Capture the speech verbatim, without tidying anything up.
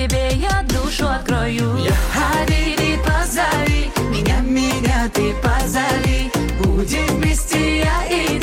тебе я душу открою. Я Хабиби, позови меня, меня ты позови. Будем вместе я и